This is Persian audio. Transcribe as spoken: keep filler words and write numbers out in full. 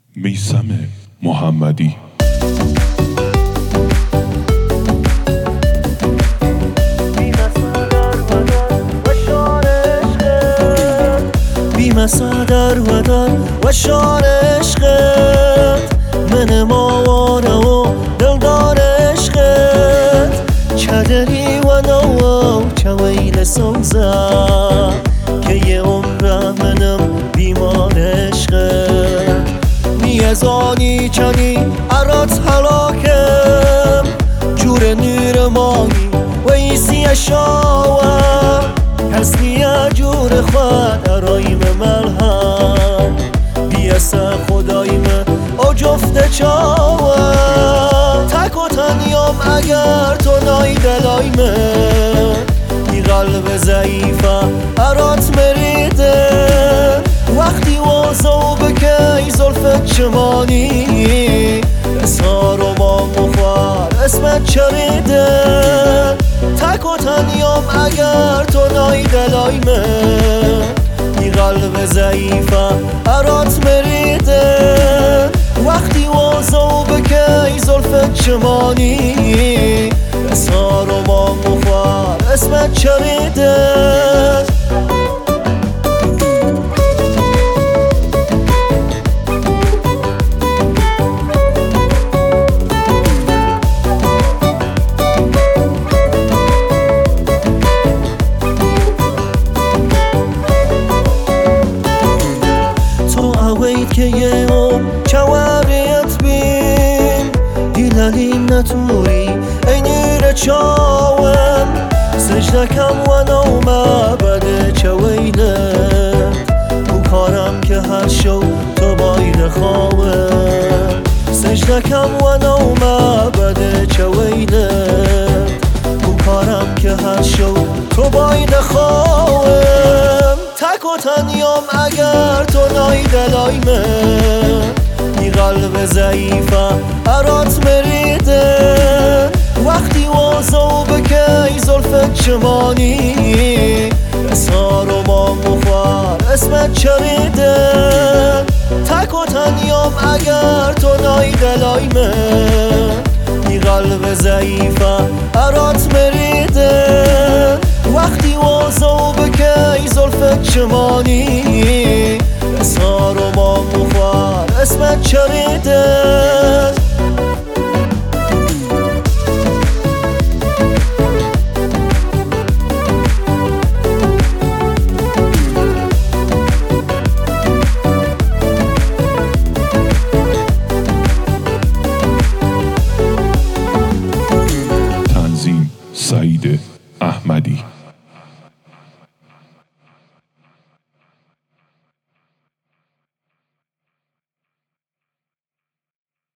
میثم محمدی. بی‌مصدر ودن و شان عشقت من ماوانه و دلدار عشقت چدری و نو چویل سوزه که یه عمره منم بیمار عشقت میزانی چنی ارات حلاکم جور نور مایی و ایسی شاوه هستی جور خود ارایم ملهم بیست خدایم او جفت چاوه تک و تنیام اگر تو نای دلایمه ای قلب ضعیفه ارات مریده وقتی وازو بکی زلفت چمانی اسهار و ما مخوار اسمت چریده تک و تنیام اگر تو نای دلایمه ای قلب ضعیفه ارات مریده وقتی وازو بکی زلفت چمانی اسهار و ما مخوار اسمت چریده که یه هم چواریت بین دیلالیم نتوری ای نیر چاوم سجده کم و نومه بده چویلت او کارم که هر شو تو باید خواهم سجده کم و نومه بده چویلت او کارم که هر شو تو باید خواهم تک و تنیام اگر تو نای دلایمه ای قلب ضعیفه ارات مریده وقتی وازو بکی زلفت چمانی اسهار و ما مخوار اسمت چریده تک و تنیام اگر تو نای دلایمه ای قلب ضعیفه ارات مریده وقتی وازو بکی زلفت چمانی اسهار و ما مخوار اسمت چریده تنظیم سعید احمدی.